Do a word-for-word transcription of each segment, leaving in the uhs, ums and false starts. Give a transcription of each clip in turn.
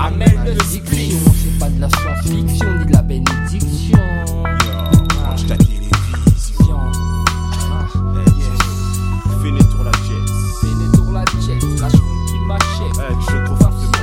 amène le cyclisme. C'est pas de la science-fiction ni de la bénédiction. Range ta télévision. Fais les tours la jet. Fais les tours la jet. La chose qui m'achète. Je trouve pas de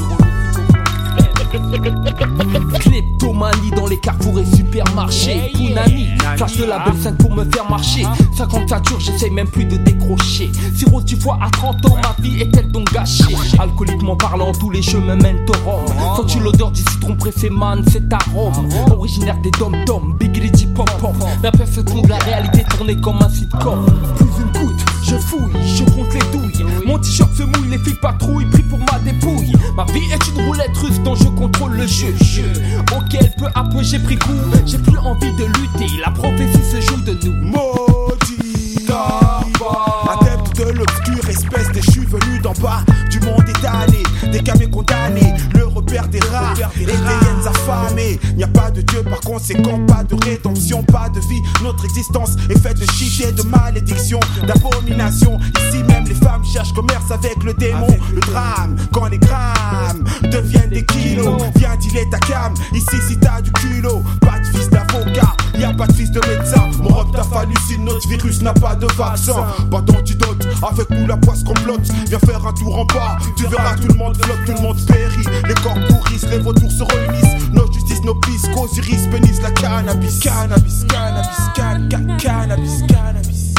Kleptomanie dans les carrefours et supermarchés. Punani, flash de la belle cinq pour me faire marcher. cinquante satures, j'essaye même plus de décrocher. Sirop tu vois à trente ans, ma vie est-elle donc gâchée? Alcooliquement parlant, tous les chemins mènent au Rome. Sens-tu l'odeur du citron pressé, man, cet arôme. Originaire des dom-dom, big lady pop-pop. La perfection de la réalité tournée comme un sitcom. Plus une goutte, je fouille, je compte les douilles. Mon t-shirt se mouille, les filles patrouillent, pris pour ma dépouille. Ma vie est une roulette russe dont je contrôle le jeu. Jeu auquel peu à peu j'ai pris goût. J'ai plus envie de lutter, la prophétie se joue de nous. Maudit tabac, adepte de l'obscur, espèce déchue venue d'en bas du monde étalé, des camés condamnés, le repère des rats, les hyènes affamées. N'y a pas de Dieu, par conséquent pas de rédemption, pas de vie. Notre existence est faite de shit et de malédiction, d'abomination. Ici même les femmes cherchent commerce avec le démon. Le drame, quand les grammes deviennent des kilos. Viens dealer ta cam, ici si t'as du culot. Pas de fils d'avocat, y a pas de fils de médecin. Mon rock t'a hallucine, notre virus n'a pas de vaccin. Pas d'antidote, avec nous la poisse complote. Viens faire un tour en bas, tu verras tout le monde flotte, tout le monde périt. Les corps pourrissent, les vautours se réunissent. Nos justices, nos pistes, Osiris bénissent la cannabis. Cannabis, cannabis, can, can, cannabis, cannabis.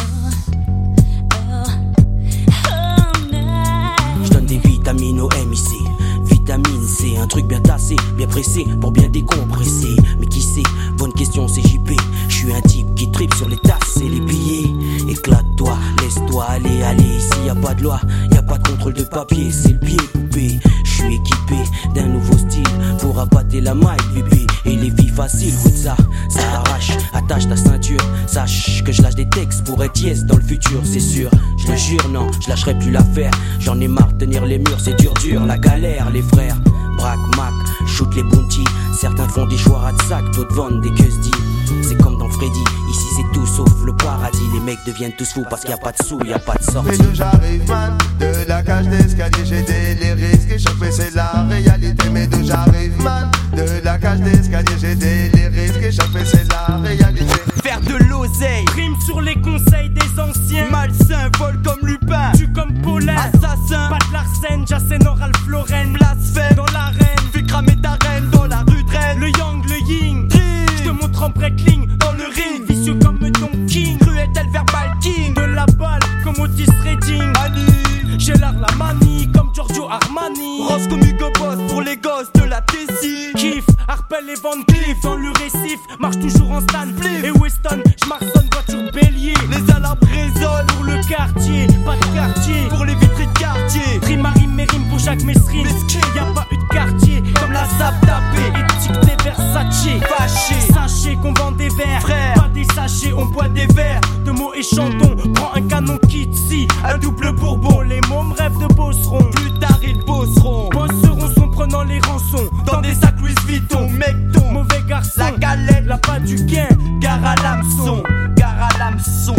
J'donne des vitamines au M I C. Vitamine C, un truc bien tassé, bien pressé pour bien décompresser. Mais qui sait, bonne question c'est J P. J'suis un type qui tripe sur les tasses et les billets. Éclate-toi, laisse-toi aller, aller. Ici y a pas de loi, y a pas de contrôle de papier. C'est le pied coupé, j'suis équipé d'un nouveau style pour abattre la maille bébé. Et les vies faciles, goûte ça, ça arrache. Attache ta ceinture, sache que je lâche des textes pour être yes dans le futur, c'est sûr. Je le jure, non, je lâcherai plus l'affaire. J'en ai marre de tenir les murs, c'est dur, dur, la galère, les frères. Braque, mac, shoot les bounty. Certains font des choix à de sac, d'autres vendent des queues-dis. C'est comme dans Freddy, ici c'est tout sauf le paradis. Les mecs deviennent tous fous parce qu'il y a pas de sous, y a pas de sortie. Mais d'où j'arrive man, de la cage d'escalier, j'ai des les risques et choqué, c'est la réalité. Mais d'où j'arrive man, de la cage d'escalier, j'ai des les risques et choqué, c'est la réalité. Faire de l'oseille, prime sur les conseils des anciens. Malsain, vol comme Lupin, tu comme Paulin. Assassin, pas de Larsen, Jacen, Ralph Lauren. Blasphème dans l'arène, fais cramer ta reine dans la rue de Rennes. Le yang, le yin, je te montre en breakling dans le ring. Vicieux comme Don King, cruel tel verbal king. De la balle comme Otis Redding. Annie, j'ai l'art la manie comme Giorgio Armani. Rose comme Hugo Boss pour les gosses de la Tessie. Kiff, Harpel et Van Cleef dans le récif. Marche toujours en Stan et Weston, j'marçonne voiture bélier. Les alarmes résonnent pour le quartier. Pas de quartier pour les vitrines de quartier. Rime à rime, mes rimes pour chaque mesrine. Y'a pas eu de quartier comme la sable tapée. Étiqueté Versace, fâché. Sachez qu'on vend des verres, frère. Pas des sachets, on boit des verres. De mots et chantons, prends un canon Kitsi. Un double bourbon, les mômes rêvent de bosseront. Plus tard ils bosseront. Bosseront son prenant les rançons. Dans des sacs Louis Vuitton, mec ton mauvais garçon. La galette, la pas du gain, gare à l'hameçon. Gare à l'hameçon.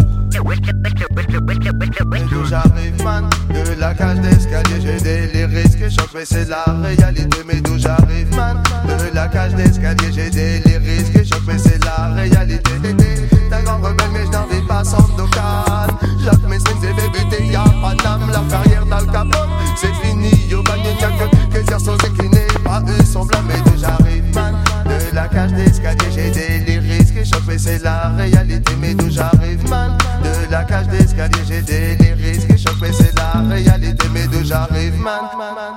Mais d'où j'arrive man, de la cage d'escalier, j'ai des les risques et chocs, mais c'est la réalité. Mais d'où j'arrive man, de la cage d'escalier, j'ai des les risques et chocs, mais c'est la réalité. T'es un grand rebelle mais je n'en vis pas sans Docan. Jacques Messrine s'est fait buter, y'a pas d'âme. La carrière d'Al Capone, c'est fini. Yo bagné y'a que que sont éclinés, pas eux sont blancs. Mais d'où j'arrive man, de la cage d'escalier, j'ai des les risques et chocs, mais c'est la réalité. Mais d'où j'arrive man, de la cage d'escalier, j'ai des les risques et chocs, mais c'est la réalité. Mais d'où j'arrive man, man, man.